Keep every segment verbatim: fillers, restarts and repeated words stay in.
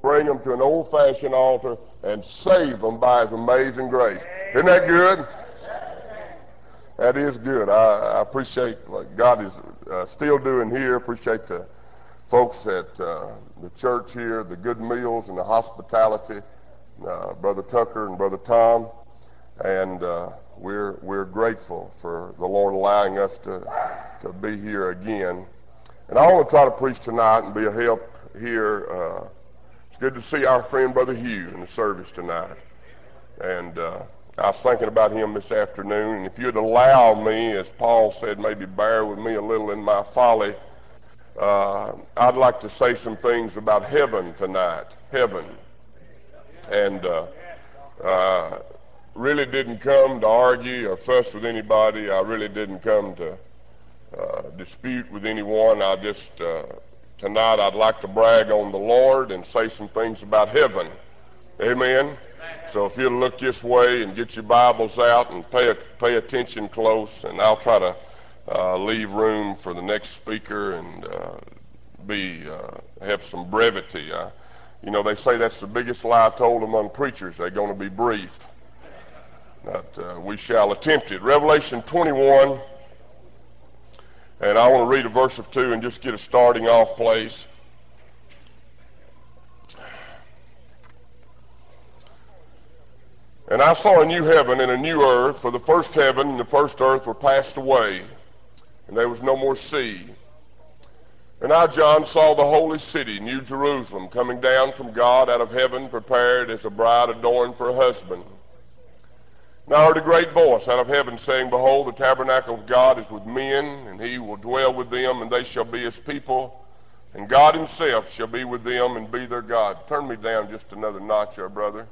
bring them to an old-fashioned altar, and save them by His amazing grace. Isn't that good? That is good. I, I appreciate what God is uh, still doing here. Appreciate the folks at uh, the church here, the good meals and the hospitality, uh, Brother Tucker and Brother Tom, and uh, we're we're grateful for the Lord allowing us to to be here again. And I want to try to preach tonight and be a help here. Uh, it's good to see our friend Brother Hugh in the service tonight, and uh, I was thinking about him this afternoon, and if you'd allow me, as Paul said, maybe bear with me a little in my folly, uh, I'd like to say some things about heaven tonight. Heaven. And uh, uh, really didn't come to argue or fuss with anybody. I really didn't come to uh, dispute with anyone. I just, uh, tonight I'd like to brag on the Lord and say some things about heaven. Amen. So if you'll look this way and get your Bibles out and pay pay attention close, and I'll try to uh, leave room for the next speaker and uh, be uh, have some brevity. Uh, you know, they say that's the biggest lie told among preachers. They're going to be brief. But uh, we shall attempt it. Revelation twenty-one, and I want to read a verse of two and just get a starting off place. And I saw a new heaven and a new earth, for the first heaven and the first earth were passed away, and there was no more sea. And I, John, saw the holy city, New Jerusalem, coming down from God out of heaven, prepared as a bride adorned for a husband. And I heard a great voice out of heaven saying, Behold, the tabernacle of God is with men, and He will dwell with them, and they shall be His people, and God Himself shall be with them and be their God. Turn me down just another notch there, brother.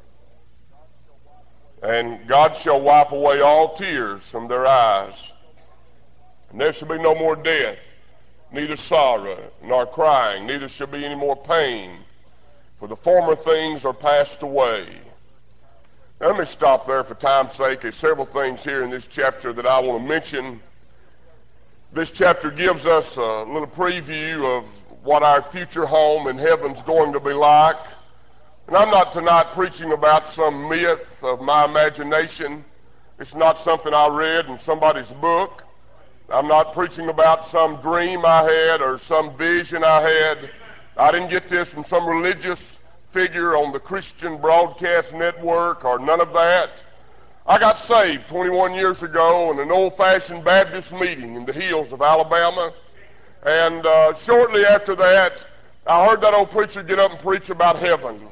And God shall wipe away all tears from their eyes. And there shall be no more death, neither sorrow, nor crying, neither shall be any more pain, for the former things are passed away. Now, let me stop there for time's sake. There's several things here in this chapter that I want to mention. This chapter gives us a little preview of what our future home in heaven's going to be like. And I'm not tonight preaching about some myth of my imagination. It's not something I read in somebody's book. I'm not preaching about some dream I had or some vision I had. I didn't get this from some religious figure on the Christian Broadcast Network or none of that. I got saved twenty-one years ago in an old-fashioned Baptist meeting in the hills of Alabama. And uh, shortly after that, I heard that old preacher get up and preach about heaven.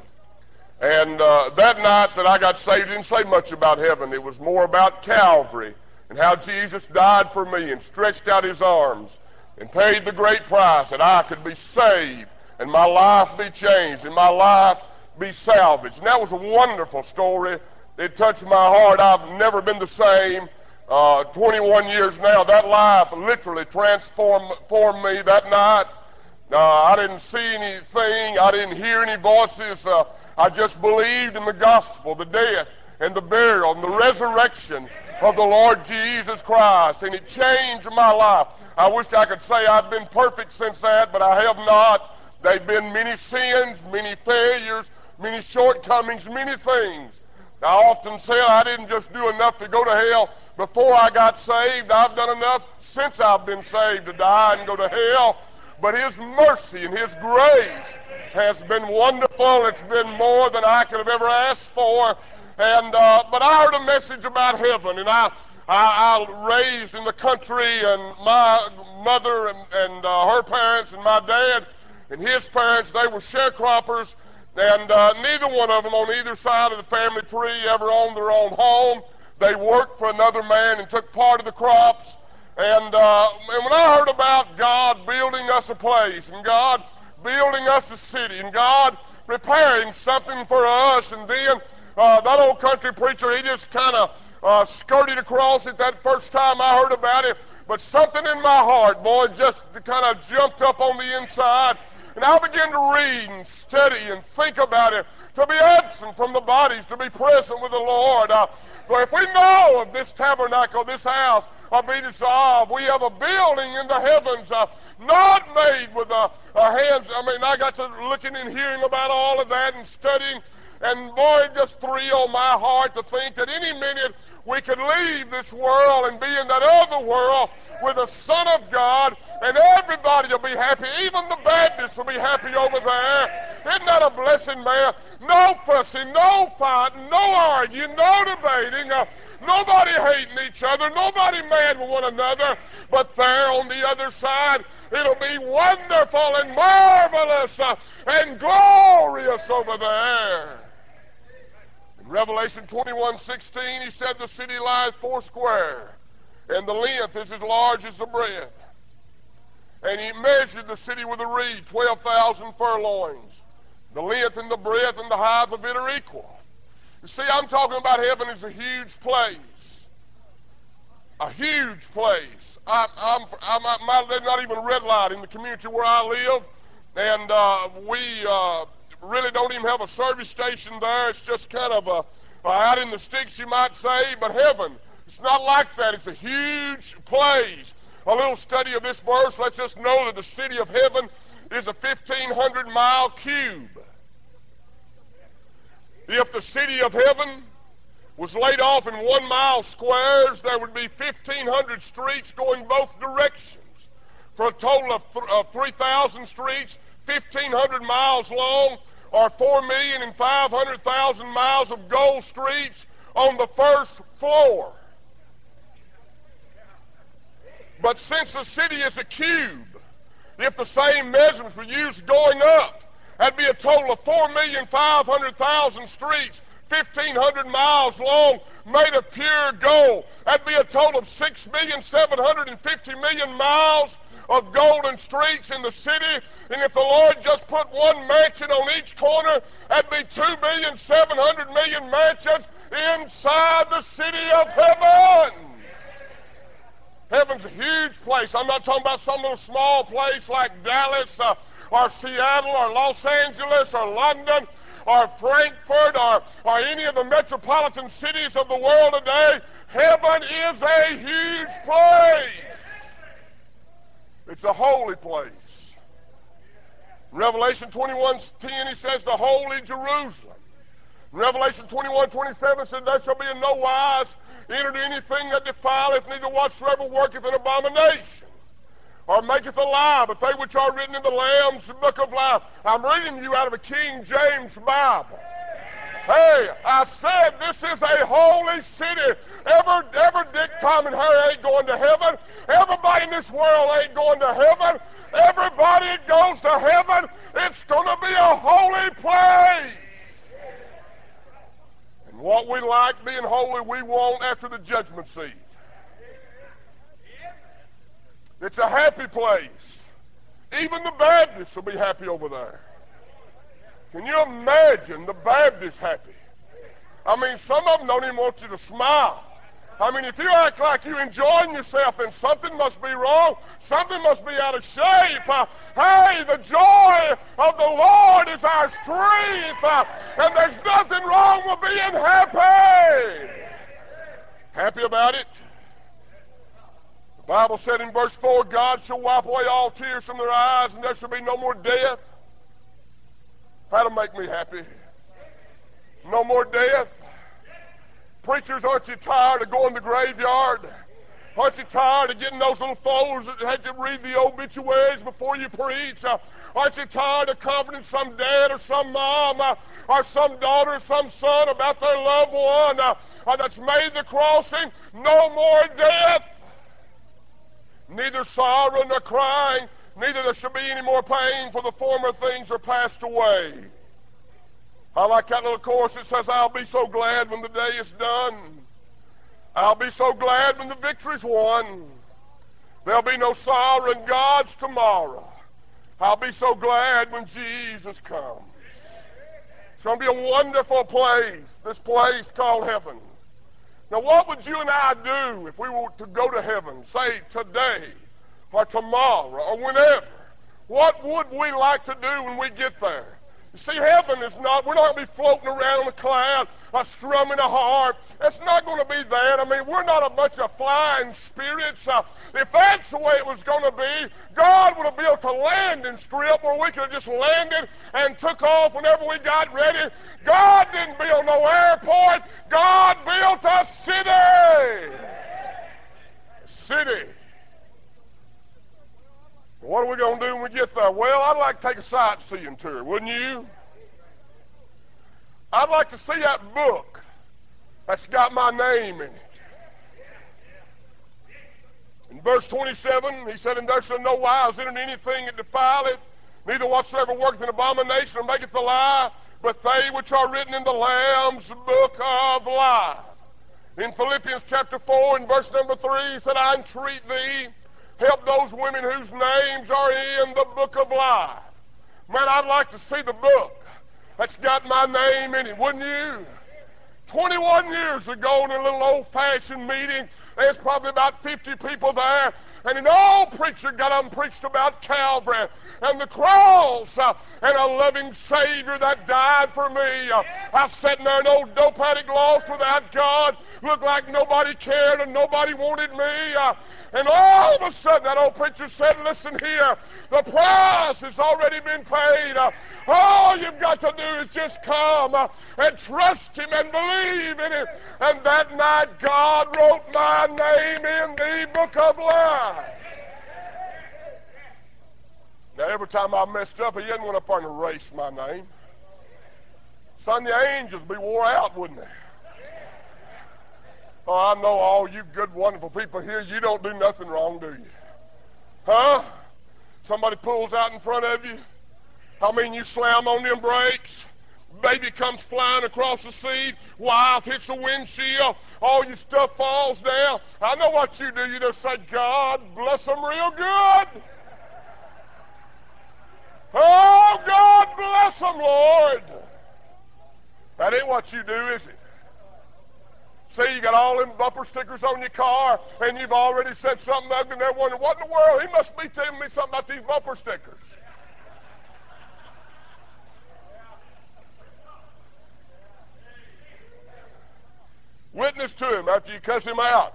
And uh, that night that I got saved, didn't say much about heaven. It was more about Calvary and how Jesus died for me and stretched out His arms and paid the great price that I could be saved and my life be changed and my life be salvaged. And that was a wonderful story. It touched my heart. I've never been the same. Uh, twenty-one years now, that life literally transformed formed me that night. Uh, I didn't see anything. I didn't hear any voices. Uh, I just believed in the gospel, the death and the burial and the resurrection of the Lord Jesus Christ, and it changed my life. I wish I could say I've been perfect since that, but I have not. There have been many sins, many failures, many shortcomings, many things. I often say I didn't just do enough to go to hell before I got saved. I've done enough since I've been saved to die and go to hell. But His mercy and His grace has been wonderful. It's been more than I could have ever asked for. And uh, but I heard a message about heaven, and I I, I raised in the country, and my mother and, and uh, her parents and my dad and his parents, they were sharecroppers, and uh, neither one of them on either side of the family tree ever owned their own home. They worked for another man and took part of the crops. And, uh, and when I heard about God building us a place, and God building us a city, and God preparing something for us, and then uh, that old country preacher, he just kind of uh, skirted across it that first time I heard about it, but something in my heart, boy, just kind of jumped up on the inside, and I began to read and study and think about it. To be absent from the bodies, to be present with the Lord. Uh, but if we know of this tabernacle, this house, of being dissolved, we have a building in the heavens uh, not made with a, a hands. I mean, I got to looking and hearing about all of that and studying, and boy, it just thrilled my heart to think that any minute we could leave this world and be in that other world with the Son of God, and everybody will be happy. Even the Baptists will be happy over there. Isn't that a blessing, man? No fussing, no fighting, no arguing, no debating, uh, nobody hating each other, nobody mad with one another. But there on the other side, it'll be wonderful and marvelous uh, and glorious over there. In Revelation twenty-one sixteen, he said the city lies four square, and the length is as large as the breadth. And he measured the city with a reed, twelve thousand furlongs. The length and the breadth and the height of it are equal. You see, I'm talking about heaven as a huge place. A huge place. I, I'm, I'm, I'm, my, there's not even a red light in the community where I live, and uh, we uh, really don't even have a service station there. It's just kind of a, uh, out in the sticks, you might say, but heaven, it's not like that. It's a huge place. A little study of this verse lets us know that the city of heaven is a fifteen hundred mile cube. If the city of heaven was laid off in one mile squares, there would be fifteen hundred streets going both directions, for a total of, th of three thousand streets, fifteen hundred miles long, or four million five hundred thousand miles of gold streets on the first floor. But since the city is a cube, if the same measurements were used going up, that'd be a total of four million five hundred thousand streets, fifteen hundred miles long, made of pure gold. That'd be a total of six million seven hundred fifty million miles of golden streets in the city. And if the Lord just put one mansion on each corner, that'd be two million seven hundred million mansions inside the city of heaven. Heaven's a huge place. I'm not talking about some little small place like Dallas uh, or Seattle or Los Angeles or London or Frankfurt or, or any of the metropolitan cities of the world today. Heaven is a huge place. It's a holy place. In Revelation twenty-one ten, he says the holy Jerusalem. In Revelation twenty-one twenty-seven said, there shall be in no wise entered anything that defileth, neither whatsoever worketh an abomination, or maketh a lie, but they which are written in the Lamb's book of life. I'm reading you out of a King James Bible. Hey, I said this is a holy city. Ever, ever Dick, Tom, and Harry ain't going to heaven. Everybody in this world ain't going to heaven. Everybody that goes to heaven, it's going to be a holy place. What we like being holy, we want after the judgment seat. It's a happy place. Even the Baptists will be happy over there. Can you imagine the Baptists happy? I mean, some of them don't even want you to smile. I mean, if you act like you're enjoying yourself, then something must be wrong. Something must be out of shape. Uh, hey, the joy of the Lord is our strength, uh, and there's nothing wrong with being happy. Happy about it? The Bible said in verse four, God shall wipe away all tears from their eyes, and there shall be no more death. That'll make me happy. No more death. Preachers, aren't you tired of going to the graveyard? Aren't you tired of getting those little folders that had to read the obituaries before you preach? Uh, aren't you tired of comforting some dad or some mom uh, or some daughter or some son about their loved one uh, uh, that's made the crossing? No more death. Neither sorrow nor crying, neither there shall be any more pain, for the former things are passed away. I like that little chorus that says, I'll be so glad when the day is done. I'll be so glad when the victory's won. There'll be no sorrow in God's tomorrow. I'll be so glad when Jesus comes. It's going to be a wonderful place, this place called heaven. Now, what would you and I do if we were to go to heaven, say today or tomorrow or whenever? What would we like to do when we get there? You see, heaven is not, we're not going to be floating around on a cloud, uh, strumming a harp. It's not going to be that. I mean, we're not a bunch of flying spirits. Uh, if that's the way it was going to be, God would have built a landing strip where we could have just landed and took off whenever we got ready. God didn't build no airport. God built a city. A city. What are we going to do when we get there? Well, I'd like to take a sightseeing tour, wouldn't you? I'd like to see that book that's got my name in it. In verse twenty-seven, he said, "And there shall no wise enter anything that defileth, neither whatsoever worketh an abomination or maketh a lie, but they which are written in the Lamb's book of life." In Philippians chapter four and verse number three, he said, "I entreat thee, help those women whose names are in the book of life." Man, I'd like to see the book that's got my name in it, wouldn't you? twenty-one years ago in a little old-fashioned meeting, there's probably about fifty people there, and an old preacher got up and preached about Calvary and the cross uh, and a loving Savior that died for me. Uh, I sat in there, an old dope addict lost without God, looked like nobody cared and nobody wanted me. Uh, and all of a sudden, that old preacher said, "Listen here, the price has already been paid. Uh, all you've got to do is just come uh, and trust Him and believe in Him." And that night, God wrote my name in the book of life. Now, every time I messed up, He didn't want up there and erase my name. Son, the angels be wore out, wouldn't they? Oh, I know all you good, wonderful people here, you don't do nothing wrong, do you? Huh? Somebody pulls out in front of you. I mean, you slam on them brakes. Baby comes flying across the seat. Wife hits the windshield. All your stuff falls down. I know what you do. You just say, "God bless them real good." Oh, God bless them, Lord. That ain't what you do, is it? See, you got all them bumper stickers on your car, and you've already said something ugly, and they're wondering, what in the world? He must be telling me something about these bumper stickers. Witness to him after you cuss him out.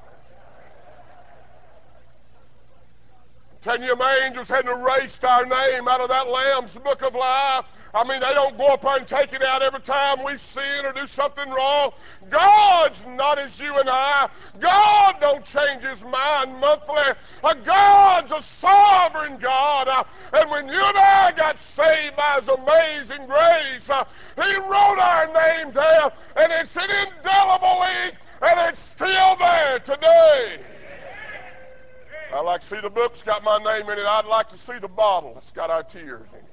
Ten of my angels hadn't erased our name out of that Lamb's book of life. I mean, they don't go up there and take it out every time we sin or do something wrong. God's not as you and I. God don't change His mind monthly. Uh, God's a sovereign God. Uh, and when you and I got saved by His amazing grace, uh, He wrote our name down, and it's an indelible ink, and it's still there today. I like to see the book's got my name in it. I'd like to see the bottle that's got our tears in it.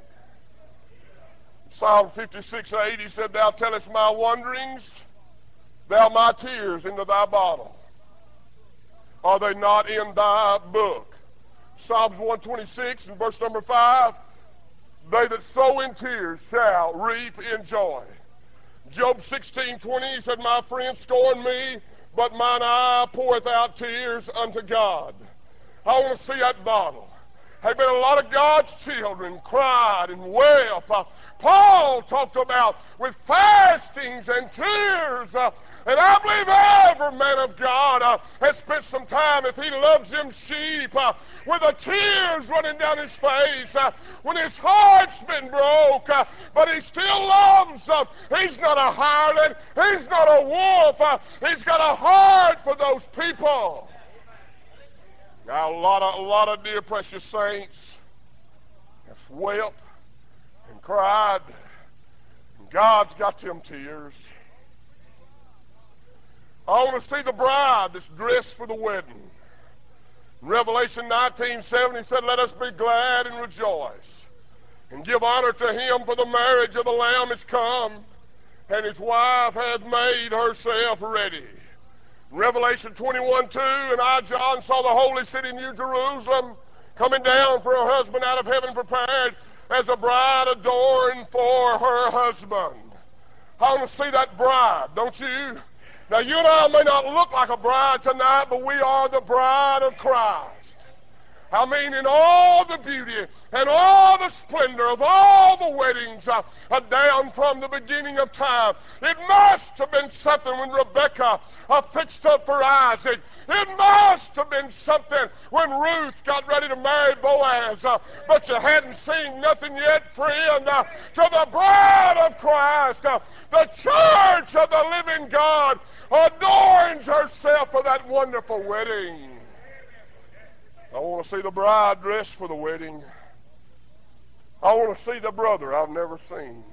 Psalm fifty-six, eight, he said, "Thou tellest my wanderings, thou my tears into thy bottle. Are they not in thy book?" Psalms one twenty-six and verse number five, "They that sow in tears shall reap in joy." Job sixteen twenty, he said, "My friends scorn me, but mine eye poureth out tears unto God." I want to see that bottle. There have been a lot of God's children cried and wept. Uh, Paul talked about with fastings and tears. Uh, and I believe every man of God uh, has spent some time, if he loves them sheep, uh, with the tears running down his face, uh, when his heart's been broke, uh, but he still loves them. He's not a harlot. He's not a wolf. Uh, he's got a heart for those people. Now, a lot of, a lot of dear precious saints have wept and cried, and God's got them tears. I want to see the bride that's dressed for the wedding. In Revelation nineteen seven, he said, "Let us be glad and rejoice, and give honor to Him, for the marriage of the Lamb is come, and His wife hath made herself ready." Revelation twenty-one two, "And I, John, saw the holy city, New Jerusalem, coming down for her husband out of heaven, prepared as a bride adorned for her husband." I want to see that bride, don't you? Now, you and I may not look like a bride tonight, but we are the bride of Christ. I mean, in all the beauty and all the splendor of all the weddings uh, uh, down from the beginning of time. It must have been something when Rebekah uh, fixed up for Isaac. It must have been something when Ruth got ready to marry Boaz. Uh, but you hadn't seen nothing yet, friend, uh, to the bride of Christ. Uh, the church of the living God adorns herself for that wonderful wedding. I want to see the bride dressed for the wedding. I want to see the brother I've never seen.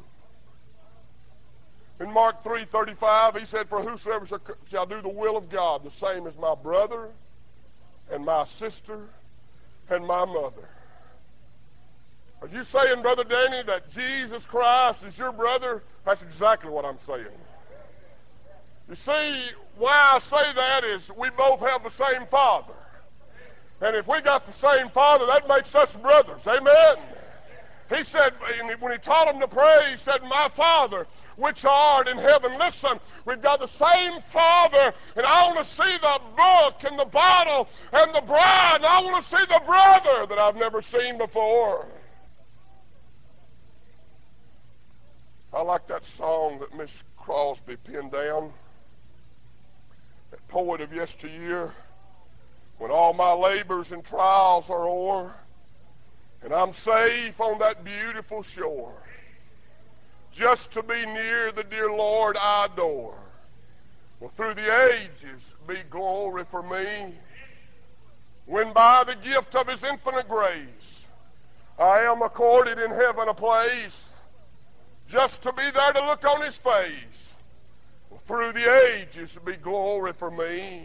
In Mark three thirty-five, he said, "For whosoever shall do the will of God, the same is my brother and my sister and my mother." Are you saying, Brother Danny, that Jesus Christ is your brother? That's exactly what I'm saying. You see, why I say that is we both have the same Father. And if we got the same Father, that makes us brothers. Amen? He said, when he taught them to pray, he said, "My Father, which art in heaven." Listen, we've got the same Father, and I want to see the book and the bottle and the bride, and I want to see the brother that I've never seen before. I like that song that Miss Crosby penned down, that poet of yesteryear. "When all my labors and trials are o'er, and I'm safe on that beautiful shore, just to be near the dear Lord I adore, will through the ages be glory for me. When by the gift of his infinite grace I am accorded in heaven a place, just to be there to look on his face, will through the ages be glory for me.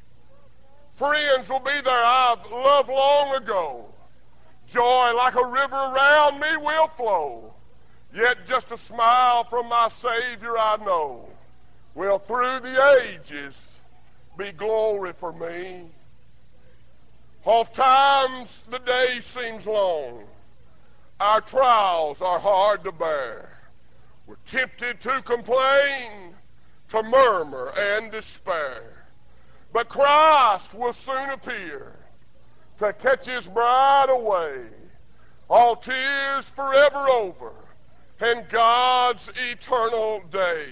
Friends will be there I've loved long ago. Joy like a river around me will flow. Yet just a smile from my Savior I know will through the ages be glory for me. Oft times the day seems long. Our trials are hard to bear. We're tempted to complain, to murmur and despair. But Christ will soon appear to catch his bride away. All tears forever over, and God's eternal day.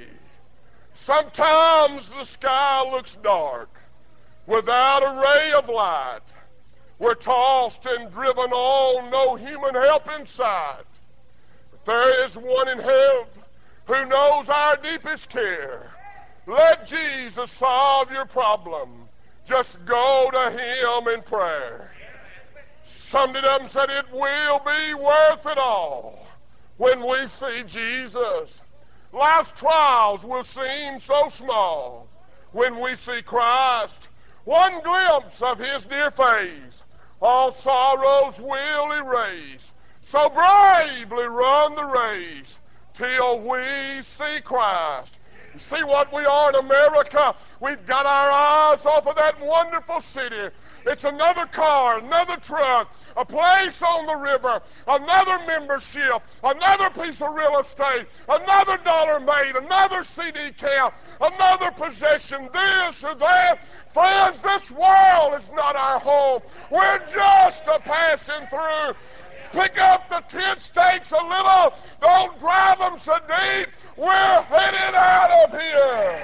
Sometimes the sky looks dark, without a ray of light. We're tossed and driven on, no human help in sight. But there is one in heaven who knows our deepest care. Let Jesus solve your problem. Just go to him in prayer. Summed it up and said, it will be worth it all when we see Jesus. Life's trials will seem so small when we see Christ. One glimpse of his dear face, all sorrows will erase. So bravely run the race till we see Christ. You see what we are in America? We've got our eyes off of that wonderful city. It's another car, another truck, a place on the river, another membership, another piece of real estate, another dollar made, another C D count, another possession, this or that. Friends, this world is not our home. We're just a passing through. Pick up the tent stakes a little. Don't drive them so deep. We're headed out of here.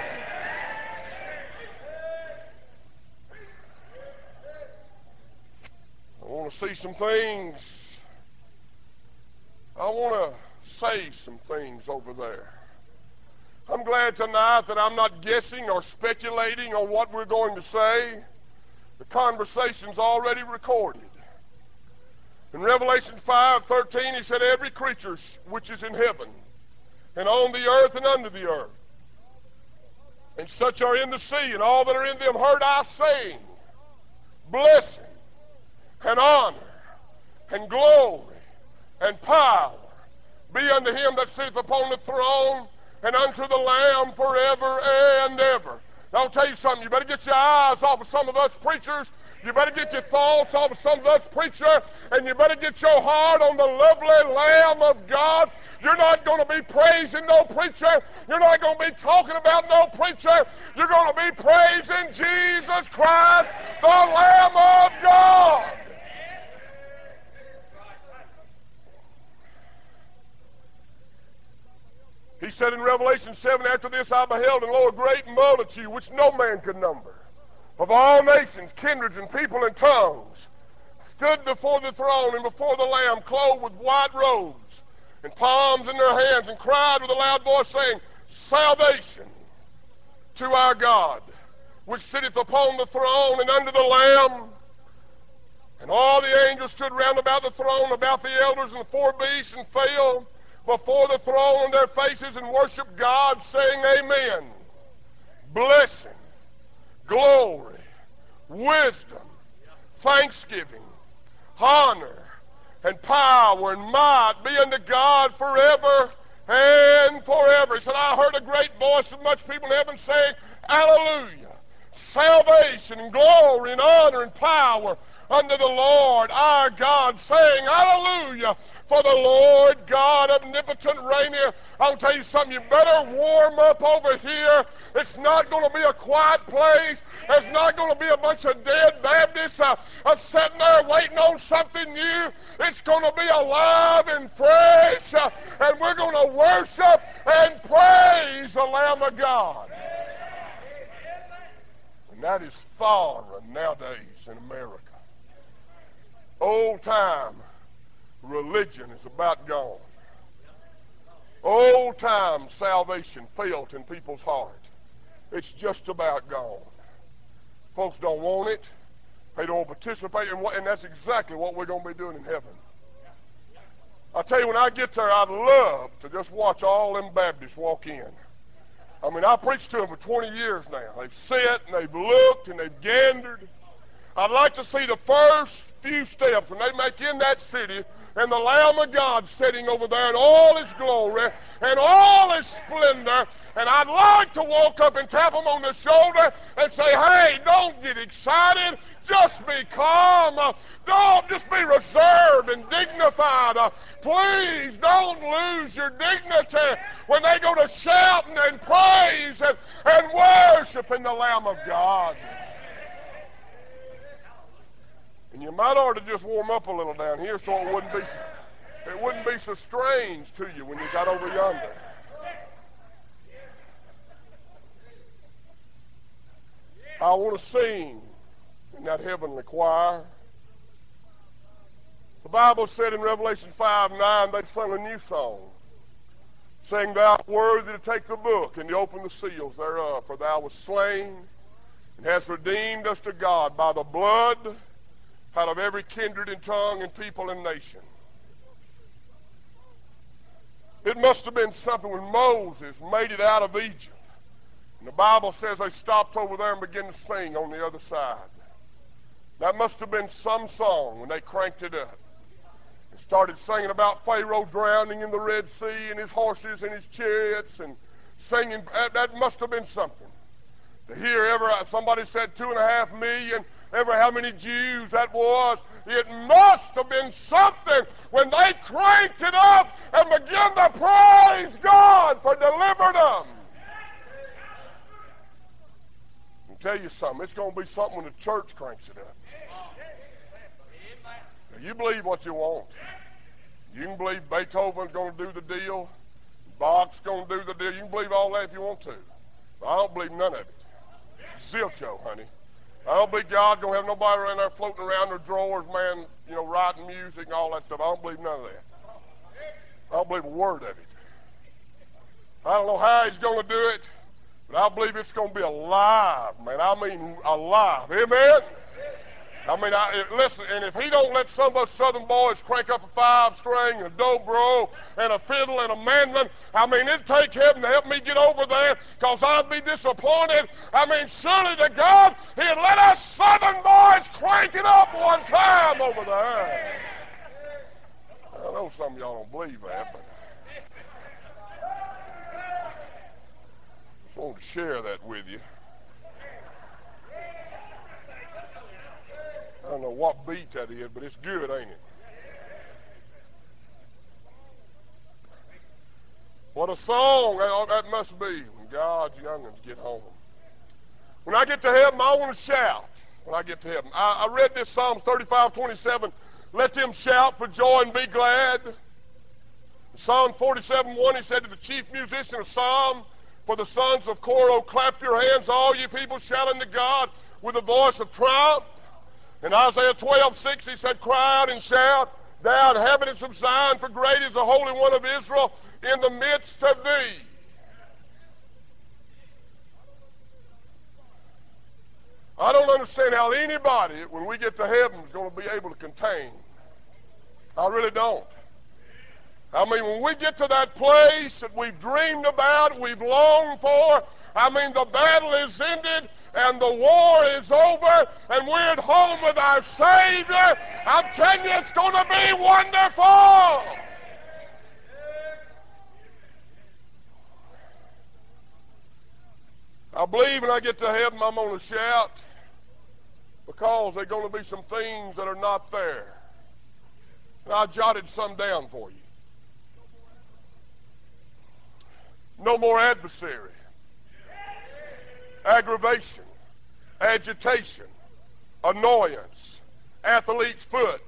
I want to see some things. I want to say some things over there. I'm glad tonight that I'm not guessing or speculating on what we're going to say. The conversation's already recorded. In Revelation five thirteen, he said, every creature which is in heaven and on the earth and under the earth, and such are in the sea, and all that are in them, heard I saying, blessing and honor and glory and power be unto him that sitteth upon the throne and unto the Lamb forever and ever. Now, I'll tell you something. You better get your eyes off of some of us preachers. You better get your thoughts off of some of us preachers. And you better get your heart on the lovely Lamb of God. You're not going to be praising no preacher. You're not going to be talking about no preacher. You're going to be praising Jesus Christ, the Lamb of God. He said in Revelation seven, after this I beheld, and lo, a great multitude, which no man could number, of all nations, kindreds, and people, and tongues, stood before the throne and before the Lamb, clothed with white robes, and palms in their hands, and cried with a loud voice, saying, Salvation to our God, which sitteth upon the throne, and unto the Lamb. And all the angels stood round about the throne, about the elders and the four beasts, and fell before the throne on their faces, and worshiped God, saying, Amen. Blessing, glory, wisdom, thanksgiving, honor, and power, and might be unto God forever and forever. He said, I heard a great voice of much people in heaven saying, Hallelujah! Salvation, and glory, and honor, and power unto the Lord our God, saying, Hallelujah! For the Lord God omnipotent reigneth. I'll tell you something, you better warm up over here. It's not going to be a quiet place. There's not going to be a bunch of dead Baptists uh, uh, sitting there waiting on something new. It's going to be alive and fresh, uh, and we're going to worship and praise the Lamb of God. And that is foreign nowadays in America. Old time religion is about gone. Old time salvation felt in people's heart. It's just about gone. Folks don't want it. They don't participate in what, and that's exactly what we're going to be doing in heaven. I tell you, when I get there, I'd love to just watch all them Baptists walk in. I mean, I preached to them for twenty years now. They've sat and they've looked and they've gandered. I'd like to see the first few steps when they make in that city and the Lamb of God sitting over there in all his glory and all his splendor. And I'd like to walk up and tap them on the shoulder and say, hey, don't get excited. Just be calm. Uh, don't just be reserved and dignified. Uh, please don't lose your dignity when they go to shouting and praise and, and worshiping the Lamb of God. And you might ought to just warm up a little down here so it wouldn't be it wouldn't be so strange to you when you got over yonder. I want to sing in that heavenly choir. The Bible said in Revelation five nine they sung a new song, saying, Thou art worthy to take the book and to open the seals thereof, for thou wast slain and hast redeemed us to God by the blood out of every kindred and tongue and people and nation. It must have been something when Moses made it out of Egypt. And the Bible says they stopped over there and began to sing on the other side. That must have been some song when they cranked it up. And started singing about Pharaoh drowning in the Red Sea and his horses and his chariots and singing. That must have been something. To hear ever, somebody said two and a half million, ever how many Jews that was. It must have been something when they cranked it up and began to praise God for delivering them. I'll tell you something, it's going to be something when the church cranks it up. Now, you believe what you want. You can believe Beethoven's going to do the deal, Bach's going to do the deal. You can believe all that if you want to. But I don't believe none of it. Zilcho, honey. I don't believe God's going to have nobody around there floating around their drawers, man, you know, writing music and all that stuff. I don't believe none of that. I don't believe a word of it. I don't know how he's going to do it, but I believe it's going to be alive, man. I mean alive. Amen? I mean, I, listen, and if he don't let some of us southern boys crank up a five-string, a dobro, and a fiddle, and a mandolin, I mean, it'd take heaven to help me get over there, because I'd be disappointed. I mean, surely to God, he'd let us southern boys crank it up one time over there. I know some of y'all don't believe that, but I just wanted to share that with you. I don't know what beat that is, but it's good, ain't it? What a song that must be when God's young'uns get home. When I get to heaven, I want to shout when I get to heaven. I, I read this Psalms thirty-five twenty-seven. Let them shout for joy and be glad. Psalm forty-seven one, he said to the chief musician of Psalm, for the sons of Korah, oh, clap your hands, all you people, shout unto God with a voice of triumph. In Isaiah twelve six, he said, cry out and shout, thou inhabitants of Zion, for great is the Holy One of Israel in the midst of thee. I don't understand how anybody, when we get to heaven, is going to be able to contain. I really don't. I mean, when we get to that place that we've dreamed about, we've longed for, I mean, the battle is ended and the war is over and we're at home with our Savior, I'm telling you, it's going to be wonderful. I believe when I get to heaven, I'm going to shout because there are going to be some things that are not there. And I jotted some down for you. No more adversary, aggravation, agitation, annoyance, athlete's foot,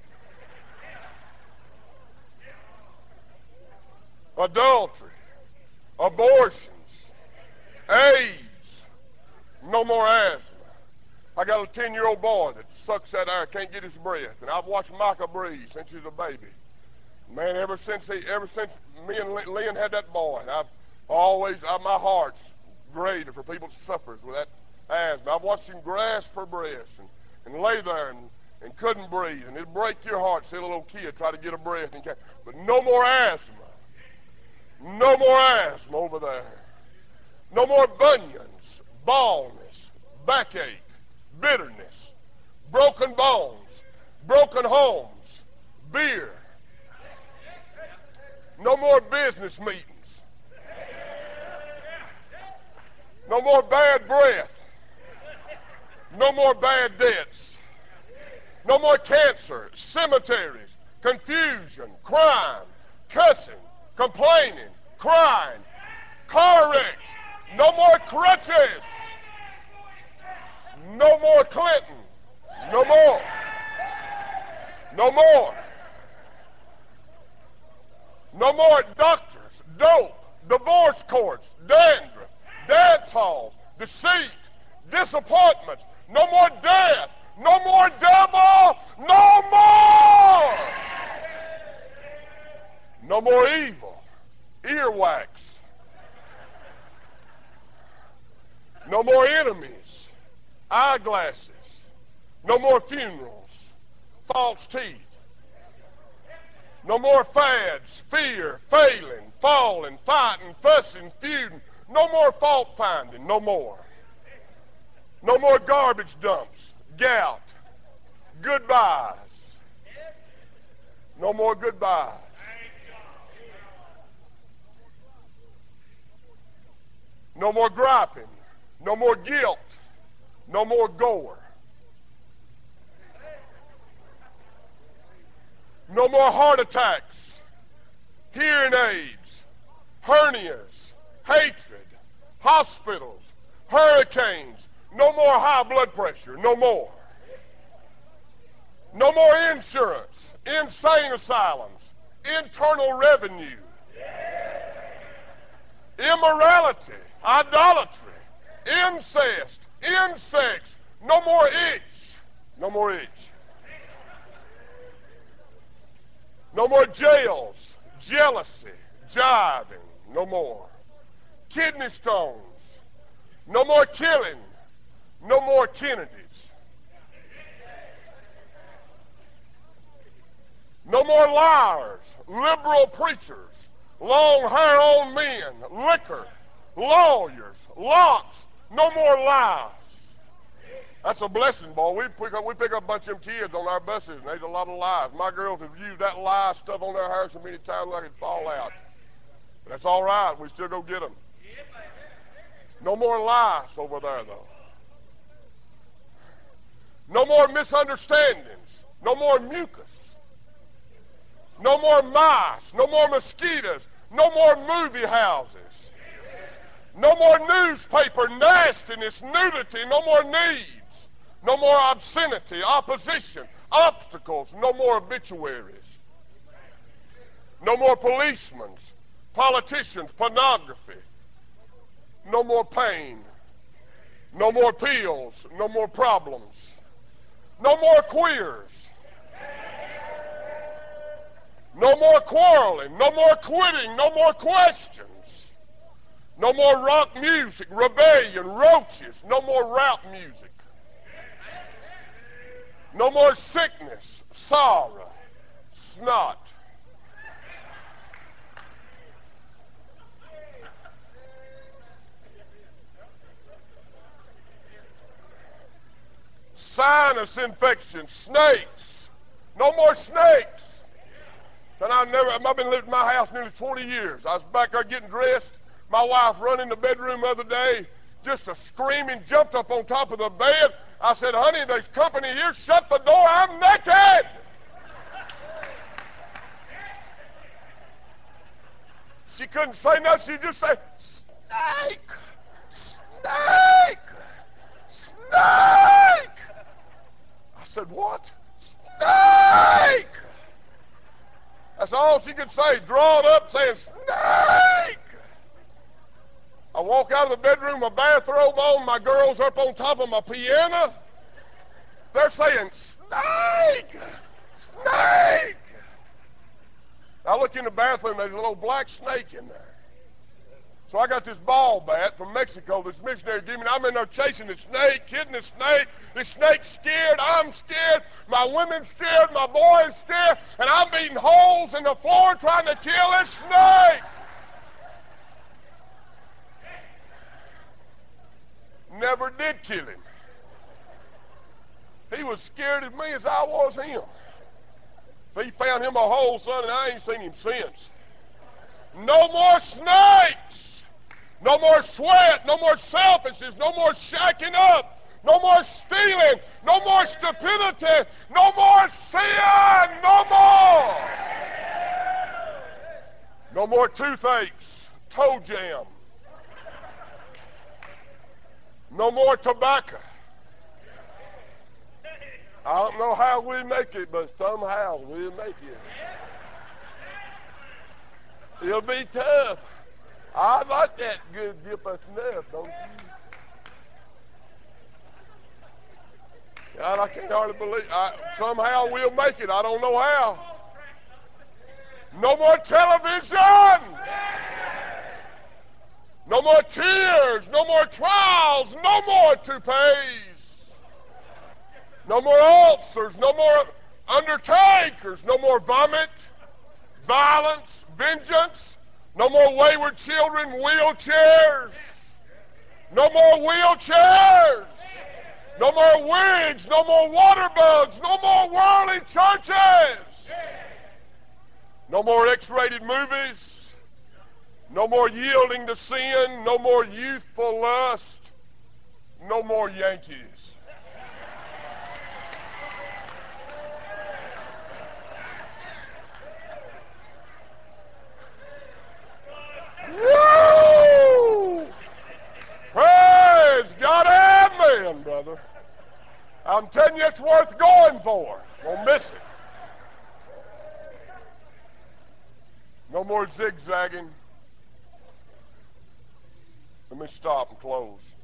adultery, abortions, AIDS, no more asthma. I got a ten-year-old boy that sucks that air, can't get his breath, and I've watched Micah breathe since he was a baby. Man, ever since he, ever since me and Lynn had that boy, I've always, I, my heart's greater for people that suffers with that asthma. I've watched him grasp for breath and, and lay there and, and couldn't breathe, and it'd break your heart to see a little kid try to get a breath and can't. But no more asthma. No more asthma over there. No more bunions, baldness, backache, bitterness, broken bones, broken homes, beer. No more business meetings. No more bad breath. No more bad debts. No more cancer, cemeteries, confusion, crime, cussing, complaining, crying, car wrecks. No more crutches. No more Clinton. No more. No more. No more doctors, dope, divorce courts, dandruff, dance halls, deceit, disappointments. No more death. No more devil. No more. No more evil. Earwax. No more enemies. Eyeglasses. No more funerals. False teeth. No more fads, fear, failing, falling, fighting, fussing, feuding. No more fault finding, no more. No more garbage dumps, gout, goodbyes. No more goodbyes. No more griping, no more guilt, no more gore. No more heart attacks, hearing aids, hernias, hatred, hospitals, hurricanes. No more high blood pressure, no more. No more insurance, insane asylums, internal revenue, immorality, idolatry, incest, insects. No more itch, no more itch. No more jails, jealousy, jiving, no more. Kidney stones, no more killing, no more Kennedys. No more liars, liberal preachers, long hair on men, liquor, lawyers, locks, no more lies. That's a blessing, boy. We pick up, we pick up a bunch of them kids on our buses, and there's a lot of lies. My girls have used that lie stuff on their hair so many times like it'd fall out. But that's all right. We still go get them. No more lies over there, though. No more misunderstandings. No more mucus. No more mice. No more mosquitoes. No more movie houses. No more newspaper nastiness, nudity. No more needs. No more obscenity, opposition, obstacles. No more obituaries. No more policemen, politicians, pornography. No more pain. No more pills. No more problems. No more queers. No more quarreling. No more quitting. No more questions. No more rock music, rebellion, roaches. No more rap music. No more sickness, sorrow, snot. Sinus infection, snakes. No more snakes. And I never, I've been living in my house nearly twenty years. I was back there getting dressed. My wife run in the bedroom the other day, just a screaming, jumped up on top of the bed. I said, honey, there's company here. Shut the door. I'm naked. She couldn't say nothing. She just said, snake, snake, snake. I said, what? Snake. That's all she could say, draw it up saying, snake. I walk out of the bedroom, my bathrobe on, my girls up on top of my piano. They're saying, snake, snake. I look in the bathroom, there's a little black snake in there. So I got this ball bat from Mexico, this missionary gave me. I'm in there chasing the snake, hitting the snake. The snake's scared, I'm scared, my women's scared, my boy's scared, and I'm beating holes in the floor trying to kill this snake. Never did kill him. He was scared of me as I was him. If he found him a hole, son, and I ain't seen him since. No more snakes. No more sweat. No more selfishness. No more shacking up. No more stealing. No more stupidity. No more sin. No more. No more toothaches. Toe jam. No more tobacco. I don't know how we make it, but somehow we'll make it. It'll be tough. I like that good dip of snuff, don't you? God, I can't hardly believe. I, somehow we'll make it. I don't know how. No more television. No more tears. No more trials. No more toupees. No more ulcers. No more undertakers. No more vomit, violence, vengeance. No more wayward children, wheelchairs. No more wheelchairs. No more wigs. No more water bugs. No more worldly churches. No more X-rated movies. No more yielding to sin. No more youthful lust. No more Yankees. Woo! Praise God, amen, brother. I'm telling you, it's worth going for. Don't miss it. No more zigzagging. Let me stop and close.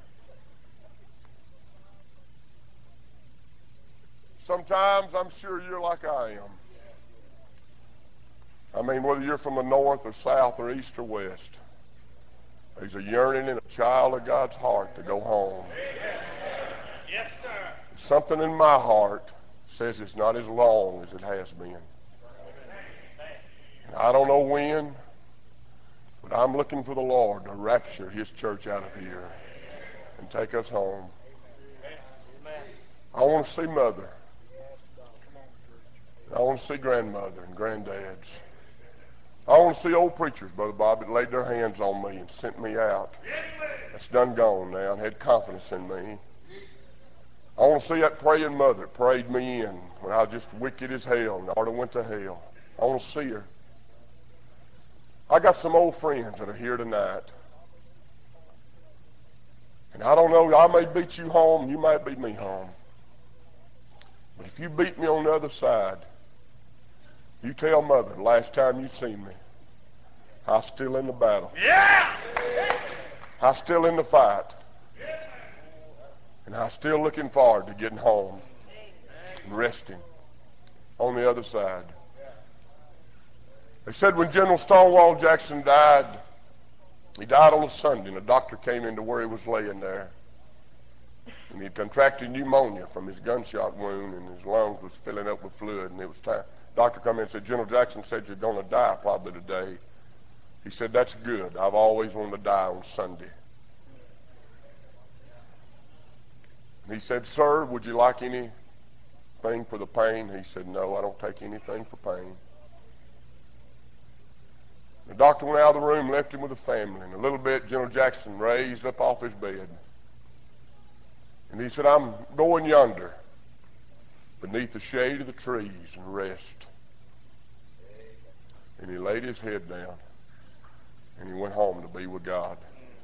Sometimes I'm sure you're like I am. I mean, whether you're from the north or south or east or west, there's a yearning in a child of God's heart to go home. Yes, sir. Something in my heart says it's not as long as it has been. And I don't know when, but I'm looking for the Lord to rapture his church out of here and take us home. I want to see mother. I want to see grandmother and granddads. I want to see old preachers, Brother Bob, that laid their hands on me and sent me out. That's done gone now and had confidence in me. I want to see that praying mother that prayed me in when I was just wicked as hell and already went to hell. I want to see her. I got some old friends that are here tonight. And I don't know, I may beat you home, you might beat me home. But if you beat me on the other side, You tell Mother, the last time you seen me, I was still in the battle. Yeah. I was still in the fight. And I was still looking forward to getting home and resting on the other side. They said when General Stonewall Jackson died, he died on a Sunday, and a doctor came into where he was laying there. And he'd contracted pneumonia from his gunshot wound, and his lungs was filling up with fluid, and it was time. Doctor come in and said, General Jackson said you're going to die probably today. He said, that's good. I've always wanted to die on Sunday. And he said, sir, would you like anything for the pain? He said, no, I don't take anything for pain. The doctor went out of the room, left him with the family. In a little bit, General Jackson raised up off his bed. And he said, I'm going yonder beneath the shade of the trees and rest. And he laid his head down and he went home to be with God.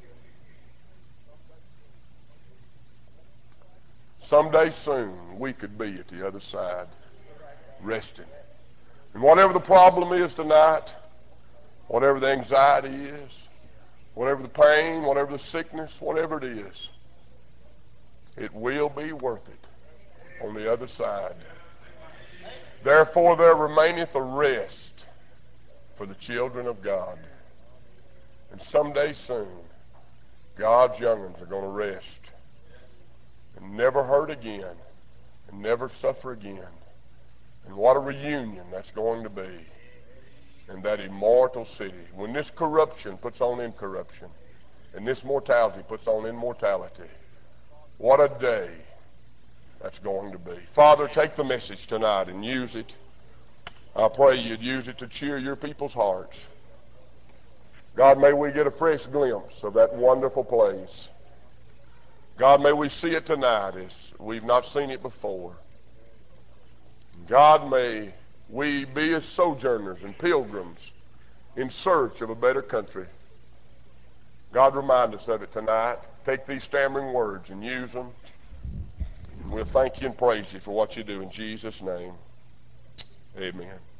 Someday soon, we could be at the other side, resting. And whatever the problem is tonight, whatever the anxiety is, whatever the pain, whatever the sickness, whatever it is, it will be worth it on the other side. Therefore there remaineth a rest for the children of God. And someday soon, God's young'uns are going to rest and never hurt again and never suffer again. And what a reunion that's going to be in that immortal city. When this corruption puts on incorruption and this mortality puts on immortality, what a day that's going to be. Father, take the message tonight and use it. I pray you'd use it to cheer your people's hearts. God, may we get a fresh glimpse of that wonderful place. God, may we see it tonight as we've not seen it before. God, may we be as sojourners and pilgrims in search of a better country. God, remind us of it tonight. Take these stammering words and use them. And we'll thank you and praise you for what you do in Jesus' name. Amen.